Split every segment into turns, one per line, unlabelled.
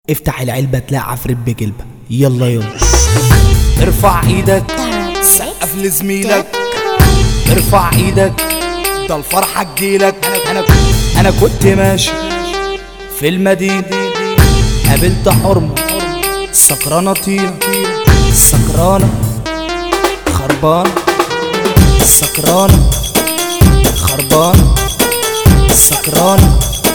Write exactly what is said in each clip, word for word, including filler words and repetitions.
افتح العلبة تلاقي عفريت بجلبة. يلا يلا ارفع ايدك سقف لزميلك، ارفع ايدك ده الفرحة تجيلك. انا انا انا كنت ماشي في المدينة قابلت حرمة سكرانة طينة، سكرانة خربانة، سكرانة خربانة، سكرانة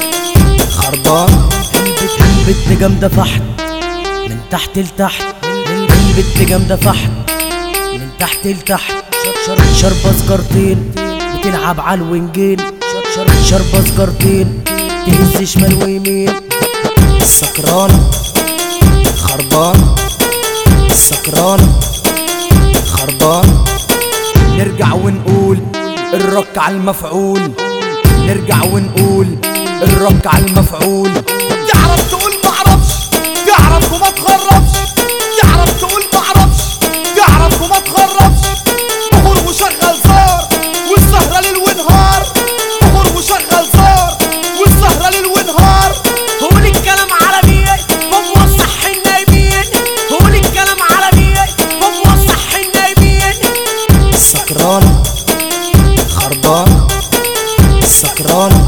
خربانة. البت البت جامدة فحت من تحت لتحت، البت جامدة فحت من تحت لتحت. شربة سكرتين بتلعب على الوينجين، شربة سكرتين تهز شمال ويمين. سكرانة خربانة، سكرانة خربانة. نرجع ونقول الرك على المفعول، نرجع ونقول الرك على المفعول.
تعرف تقول معرفش، تعرف وما تخربش، تعرف تقول معرفش، تعرف وما تخربش. بخور وشغل زار والسهرة ليل ونهار، بخور وشغل زار والسهرة ليل ونهار.
قول الكلام عربي بموصح النايمين، قول الكلام عربي بموصح النايمين.
سكرانة خربانة، سكرانة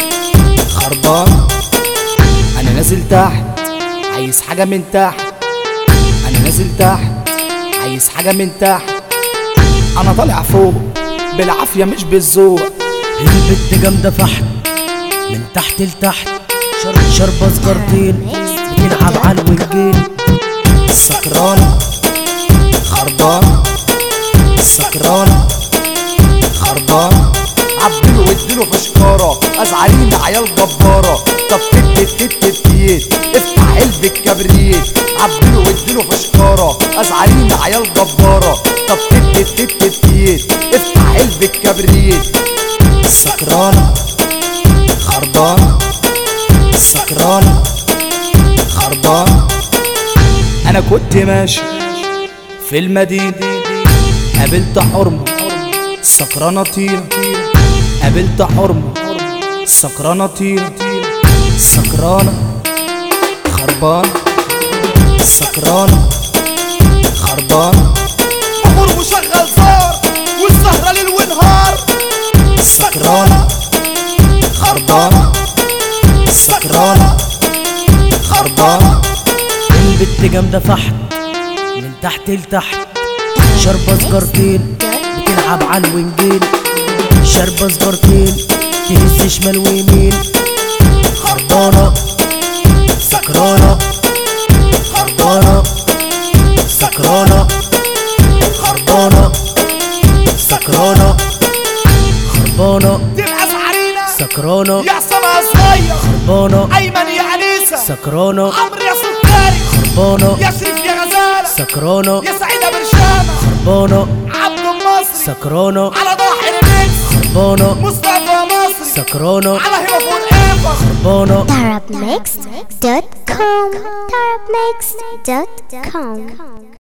خربانة. أنا نازل تحت عايز حاجة من تحت، أنا نازل تحت عايز حاجة من تحت. أنا طالع فوق بالعافية مش بالذوق. البت جامدة فحت من تحت لتحت، شربة سكرتين بتلعب على الوينجين. سكرانة خربانة، سكرانة خربانة.
عبدله واديله في شكارة ازعرين عيال جبارة. طب تت تت تت افتح علبة كبريت. عبدله واديله في شكارة ازعرين عيال جبارة. طب تت تت تت افتح علبة كبريت.
سكرانة خربانة، سكرانة خربانة. أنا كنت ماشي في المدينة قابلت حرمة سكرانة طينة، قابلت حرمة سكرانة طينة، سكرانة خربانة، سكرانة خربانة.
بخور وشغل زار والسهرة ليل ونهار،
سكرانة خربانة، سكرانة خربانة. البت جامدة فحت من تحت لتحت، شربة سكرتين بتلعب على الوينجين. شربة سكرتين تهز شمال ويمين. خربانة سكرانة، خربانة سكرانة، خربانة سكرانة، خربانة
تبقى زعرينة
سكرانة،
يا سما صغير
خربانة
ايمن يا انيسة،
سكرانة
عمرو يا سكري،
خربانة
يا شريف يا غزالة،
سكرانة،
يا سعيدة برشامة،
خربانة
عبد المصري،
سكرانة،
على ضاحر المنس،
خربانة
مصطفى مصري،
سكرانة،
على هبة فوق ايفا،
خربانة.
Tarabmixed dot com Tarabmixed dot com